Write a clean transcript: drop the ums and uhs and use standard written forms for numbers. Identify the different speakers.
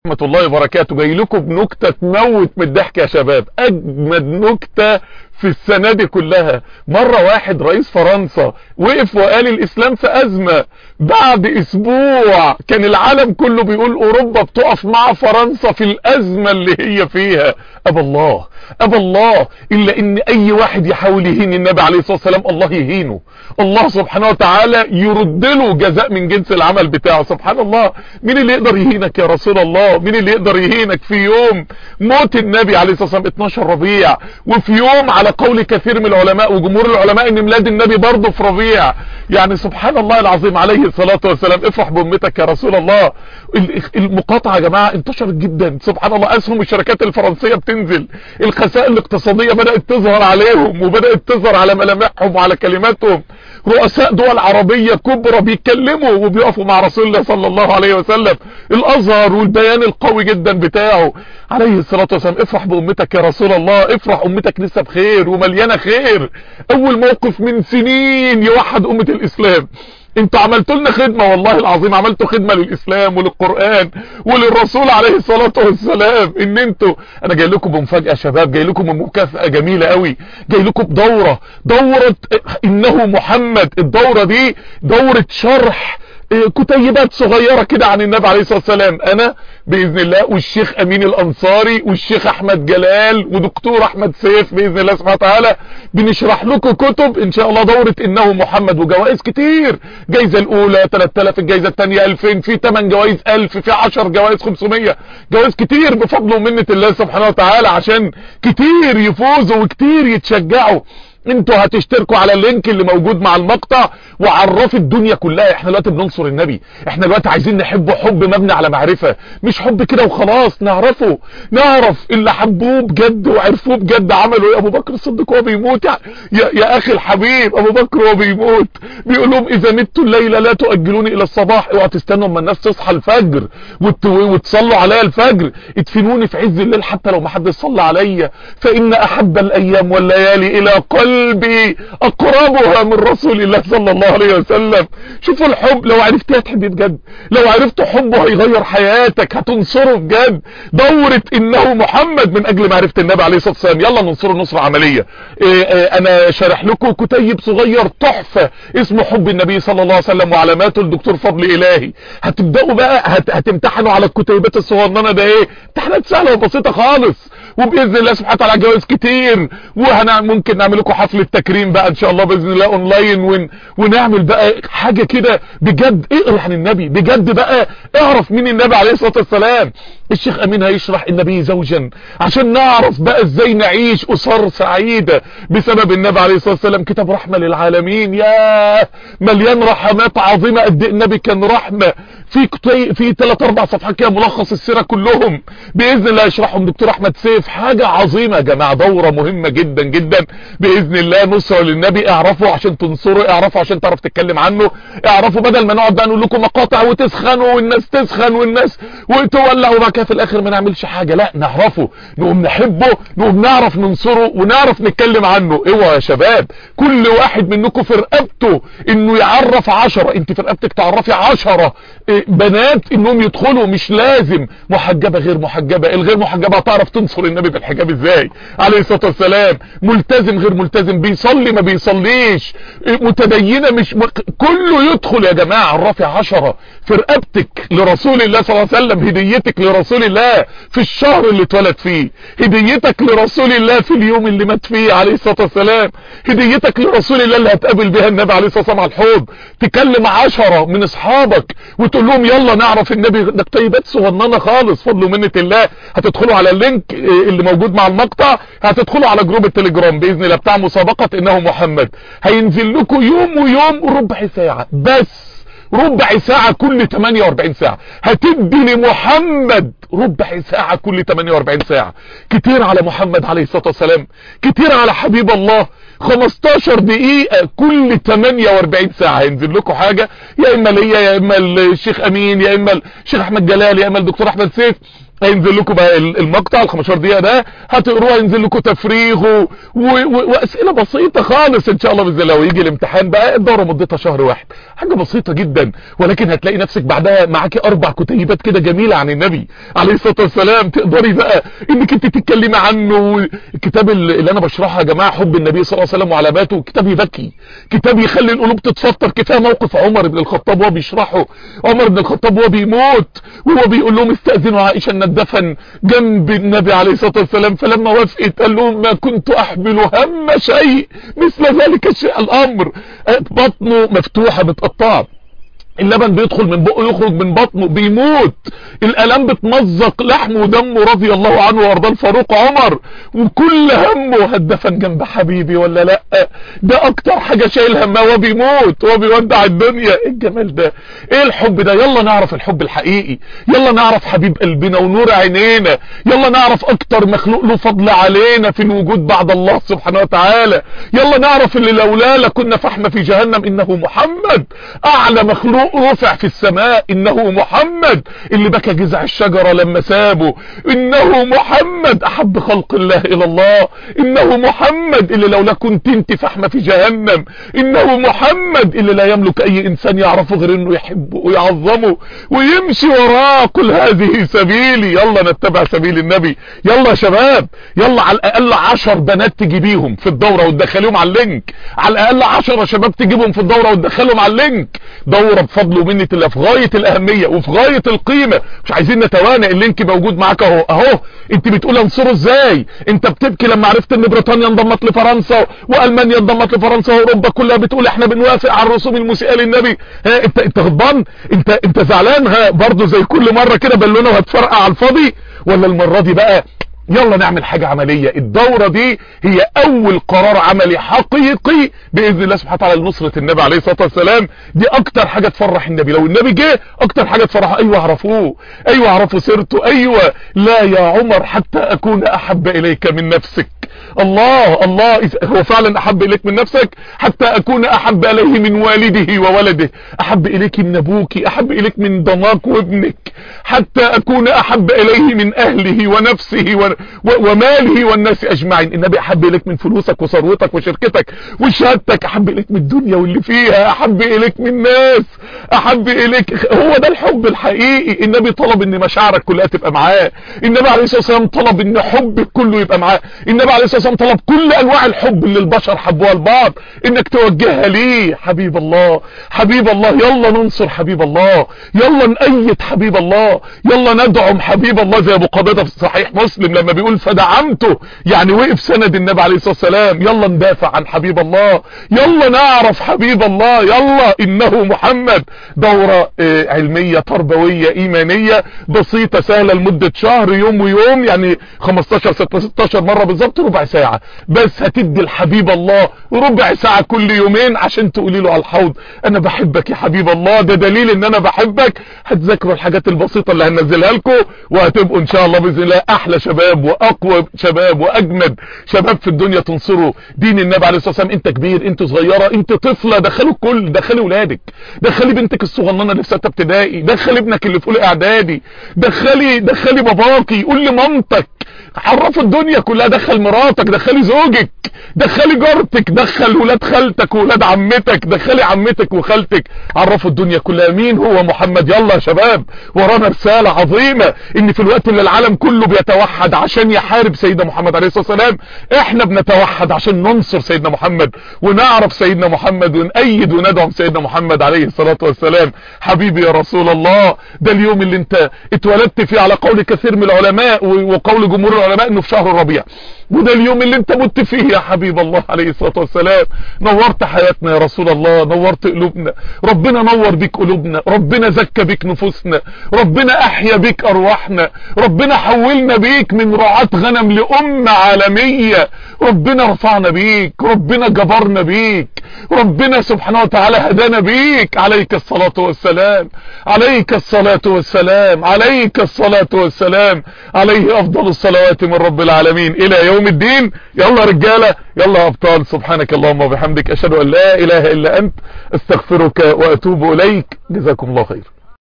Speaker 1: ورحمة الله وبركاته. جاي لكم بنكتة تموت من الضحك يا شباب، اجمد نكتة في السنة دي كلها. مرة واحد رئيس فرنسا وقف وقال الاسلام في ازمة. بعد اسبوع كان العالم كله بيقول اوروبا بتقف مع فرنسا في الازمة اللي هي فيها. ابى الله الا ان اي واحد يحاول يهين النبي عليه الصلاة والسلام الله يهينه، الله سبحانه وتعالى يرد له جزاء من جنس العمل بتاعه. سبحان الله، مين اللي يقدر يهينك يا رسول الله؟ مين اللي يقدر يهينك في يوم موت النبي عليه الصلاة والسلام 12 ربيع، وفي يوم على قول كثير من العلماء وجمهور العلماء ان ميلاد النبي برضه في ربيع؟ يعني سبحان الله العظيم عليه الصلاة والسلام. افرح بامتك يا رسول الله. المقاطعة يا جماعة انتشرت جدا، سبحان الله. اسهم الشركات الفرنسية بتنزل، الخسائر الاقتصادية بدأت تظهر عليهم وبدأت تظهر على ملامحهم وعلى كلماتهم. رؤساء دول عربية كبرى بيتكلموا وبيقفوا مع رسول الله صلى الله عليه وسلم. الازهر والبيان القوي جدا بتاعه عليه الصلاة والسلام. افرح بامتك يا رسول الله، افرح، امتك لسه بخير ومليانة خير. اول موقف من سنين يوحد امة الاسلام. انتوا عملتوا لنا خدمة، والله العظيم عملتوا خدمة للاسلام وللقرآن وللرسول عليه الصلاة والسلام. ان انتوا، انا جاي لكم بمفاجأة يا شباب، جاي لكم بمكافأة جميلة قوي، جاي لكم بدورة انه محمد. الدورة دي دورة شرح كتيبات صغيرة كده عن النبي عليه الصلاة والسلام. انا باذن الله والشيخ امين الانصاري والشيخ احمد جلال ودكتور احمد سيف باذن الله سبحانه وتعالى بنشرح لكم كتب ان شاء الله دورة انه محمد، وجوائز كتير. جايزة الاولى 3000، الجايزة الثانية 2000، في 8 جوائز 1000، في 10 جوائز 500. جوائز كتير بفضل ومنة الله سبحانه وتعالى، عشان كتير يفوزوا وكتير يتشجعوا. انتوا هتشتركوا على اللينك اللي موجود مع المقطع وعرفوا الدنيا كلها. احنا دلوقتي بننصر النبي، احنا دلوقتي عايزين نحبه حب مبني على معرفة، مش حب كده وخلاص. نعرف اللي حبوه بجد وعرفوه بجد عملوا ايه. ابو بكر الصديق وهو بيموت يا اخي الحبيب، ابو بكر وهو بيموت بيقول لهم اذا مت الليله لا تؤجلوني الى الصباح، اوعوا تستنوا اما الناس تصحى الفجر وتصلوا عليا الفجر، ادفنوني في عز الليل حتى لو ما حد صلى عليا، فان احب الايام والليالي الى قلبي اقربها من رسول الله صلى الله عليه وسلم. شوفوا الحب، لو عرفتيه هتحبيه بجد، لو عرفت حبه هيغير حياتك، هتنصره بجد. دورة انه محمد من اجل معرفة النبي عليه الصلاة والسلام. يلا ننصره نصرة عملية. انا شارح لكم كتيب صغير تحفة اسمه حب النبي صلى الله عليه وسلم وعلاماته الدكتور فضل الهي. هتبدأوا بقى هتمتحنوا على الكتيبات الصغننة ده. ايه امتحانات سهلة وبسيطة خالص، وباذن الله سبحانه وتعالى جوائز كتير. ممكن نعمل لكم حفلة تكريم بقى ان شاء الله باذن الله اونلاين، ونعمل بقى حاجة كده بجد. اقرا عن النبي بجد بقى، اعرف مين النبي عليه الصلاة والسلام. الشيخ امين هيشرح النبي زوجا عشان نعرف بقى ازاي نعيش اسر سعيدة بسبب النبي عليه الصلاة والسلام. كتاب رحمة للعالمين، يا مليان رحمات عظيمة. قد ايه النبي كان رحمة. في 3-4 صفحات كده ملخص السيرة كلهم باذن الله يشرحهم دكتور احمد سيف. حاجة عظيمة يا جماعة، دورة مهمة جدا جدا باذن الله. نصرة للنبي، اعرفوا عشان تنصروا، اعرفوا عشان تعرف تتكلم عنه، اعرفوا بدل ما نقعد بقى نقول لكم مقاطع وتسخنوا والناس تسخن والناس وتولع وبعد كده في الاخر ما نعملش حاجة. لا، نعرفه، نقوم نحبه، نقوم نعرف ننصره ونعرف نتكلم عنه. اوعوا يا شباب كل واحد منكم في رقبته انه يعرف 10، انت في رقبتك تعرفي 10 بنات انهم يدخلوا. مش لازم محجبة غير محجبة، الغير محجبة هتعرف تنصر النبي بالحجاب ازاي عليه الصلاة والسلام. ملتزم غير ملتزم، بيصلي ما بيصليش، متدينة مش كله يدخل يا جماعة. عرفي 10 في رقبتك لرسول الله صلى الله عليه وسلم. هديتك لرسول الله في الشهر اللي اتولد فيه، هديتك لرسول الله في اليوم اللي مات فيه عليه الصلاة والسلام، هديتك لرسول الله اللي هتقابل بها النبي عليه الصلاة والسلام على الحوض. تكلم 10 من اصحابك وتقول لهم يلا نعرف النبي. ده كتيبات صغننه خالص فضل ومنة الله. هتدخلوا على اللينك اللي موجود مع المقطع، هتدخلوا على جروب التليجرام باذن الله بتاع مسابقة انه محمد. هينزل لكم يوم ويوم ربع ساعة بس، ربع ساعة كل 48 ساعة. هتدي لمحمد ربع ساعة كل 48 ساعة. كتير على محمد عليه الصلاة والسلام، كتير على حبيب الله. 15 دقيقة كل 48 ساعة هينزل لكم حاجة، يا اما ليا يا اما الشيخ امين يا اما الشيخ احمد جلال يا اما الدكتور احمد سيف. هينزل لكم بقى المقطع ال 15 دقيقة ده هتقروها، ينزل لكم تفريغ واسئلة بسيطة خالص ان شاء الله باذن الله. ويجي الامتحان بقى الدورة مدتها شهر واحد، حاجة بسيطة جدا، ولكن هتلاقي نفسك بعدها معاكي 4 كتيبات كده جميلة عن النبي عليه الصلاة والسلام، تقدري بقى انك انت تتكلمي عنه. الكتاب اللي انا بشرحه يا جماعة حب النبي صلى الله عليه وسلم وعلاماته، كتاب يبكي، كتاب يخلي القلوب تتفطر. كفايه موقف عمر بن الخطاب وهو بيشرحه، عمر بن الخطاب وهو بيموت وهو بيقول لهم استأذنوا عائشة ان الدفن جنب النبي عليه الصلاة والسلام، فلما وافقت قال لهم ما كنت احمل هم شيء مثل ذلك الشيء، الامر بطنه مفتوحة متقطعة، اللبن بيدخل من بقه يخرج من بطنه، بيموت، الالام بتمزق لحمه ودمه رضي الله عنه وارضاه الفاروق عمر، وكل همه هتدفن جنب حبيبي ولا لا. ده اكتر حاجة شايل همها وهو بيموت وهو بيودع الدنيا. ايه الجمال ده، ايه الحب ده. يلا نعرف الحب الحقيقي، يلا نعرف حبيب قلبنا ونور عينينا، يلا نعرف اكتر مخلوق له فضل علينا في الوجود بعد الله سبحانه وتعالى، يلا نعرف اللي لولا لكنا فحم في جهنم انه محمد، اعلى مخلوق رفع في السماء انه محمد، اللي بكى جذع الشجرة لما سابه انه محمد، احب خلق الله الى الله انه محمد، اللي لولا كنت انت فحمة في جهنم انه محمد، اللي لا يملك اي انسان يعرفه غير انه يحبه ويعظمه ويمشي وراه. قل هذه سبيلي، يلا نتبع سبيل النبي. يلا يا شباب، يلا على الاقل 10 بنات تجيبيهم في الدورة وتدخليهم على اللينك، على الاقل 10 شباب تجيبهم في الدورة وتدخلهم على اللينك. دورة بفضل ومنة الله في غاية الاهمية وفي غاية القيمة، مش عايزين نتوانى، اللينك موجود معاك اهو اهو. انت بتقول انصره ازاي؟ انت بتبكي لما عرفت ان بريطانيا انضمت لفرنسا والمانيا انضمت لفرنسا واوروبا كلها بتقول احنا بنوافق على الرسوم المسيئة للنبي. ها انت غضبان، انت زعلان، ها برضه زي كل مرة كده بالونه وهتفرقع على الفاضي؟ ولا المرة دي بقى يلا نعمل حاجة عملية. الدورة دي هي اول قرار عملي حقيقي باذن الله سبحانه وتعالى لنصرة النبي عليه الصلاة والسلام. دي اكتر حاجة تفرح النبي، لو النبي جه اكتر حاجة تفرحه ايوه عرفوه، ايوه عرفوا سيرته، ايوه لا يا عمر حتى اكون احب اليك من نفسك. الله الله، هو فعلا احب اليك من نفسك؟ حتى اكون احب اليه من والده وولده، احب اليك من ابوك، احب اليك من ضناك وابنك، حتى اكون احب اليه من اهله ونفسه وماله والناس اجمعين. النبي احب اليك من فلوسك وثروتك وشركتك وشهادتك، احب اليك من الدنيا واللي فيها، احب اليك من الناس، احب اليك. هو ده الحب الحقيقي. النبي طلب ان مشاعرك كلها تبقى معاه، النبي عليه الصلاة والسلام طلب ان حبك كله يبقى معاه، النبي عليه الصلاة والسلام طلب كل انواع الحب اللي البشر حبوها لبعض انك توجهها ليه. حبيب الله، حبيب الله، يلا ننصر حبيب الله، يلا نأيد حبيب الله، يلا ندعم حبيب الله. زي ابو قبيضة في صحيح مسلم لما بيقول فدعمته، يعني وقف سند النبي عليه الصلاة والسلام. يلا ندافع عن حبيب الله، يلا نعرف حبيب الله، يلا انه محمد. دورة علمية تربوية ايمانية بسيطة سهلة لمدة شهر، يوم ويوم، يعني 15 16 مرة بالظبط، ربع ساعة بس هتدي الحبيب الله ربع ساعة كل يومين عشان تقولي له على الحوض انا بحبك يا حبيب الله، ده دليل ان انا بحبك. هتذاكروا الحاجات البسيطة اللي هننزلها لكم وهتبقوا ان شاء الله باذن الله احلى شباب واقوى شباب واجمد شباب في الدنيا تنصروا دين النبي عليه الصلاة والسلام. انت كبير، انت صغيرة، انت طفلة، دخلوا الكل، دخلي ولادك، دخلي بنتك الصغننة اللي في 6 ابتدائي، دخلي ابنك اللي في اولى اعدادي، دخلي باباكي، قول لمامتك، عرفوا الدنيا كلها، دخل مراتك، دخلي زوجك، دخلي جارتك، دخل ولاد خالتك وولاد عمتك، دخلي عمتك وخالتك، عرفوا الدنيا كلها مين هو محمد. يلا يا شباب، ورانا رسالة عظيمة ان في الوقت اللي العالم كله بيتوحد عشان يحارب سيدنا محمد عليه الصلاة والسلام، احنا بنتوحد عشان ننصر سيدنا محمد ونعرف سيدنا محمد ونأيد وندعم سيدنا محمد عليه الصلاة والسلام. حبيبي يا رسول الله، ده اليوم اللي انت اتولدت فيه على قول كثير من العلماء وقول جمهور العلماء انه في شهر الربيع، وده اليوم اللي انت مت فيه يا حبيب الله عليه الصلاة والسلام. نورت حياتنا يا رسول الله، نورت قلوبنا، ربنا نور بيك قلوبنا، ربنا زكى بيك نفوسنا، ربنا احيا بيك ارواحنا، ربنا حولنا بيك من رعاة غنم لأمة عالمية، ربنا رفعنا بيك، ربنا جبرنا بيك، ربنا سبحانه وتعالى هدانا بيك. عليك الصلاة والسلام، عليك الصلاة والسلام، عليك الصلاة والسلام، عليه افضل الصلوات من رب العالمين الى يوم الدين. يلا رجالة، يلا ابطال، سبحانك اللهم وبحمدك، اشهد ان لا اله الا انت، استغفرك واتوب اليك. جزاكم الله خير.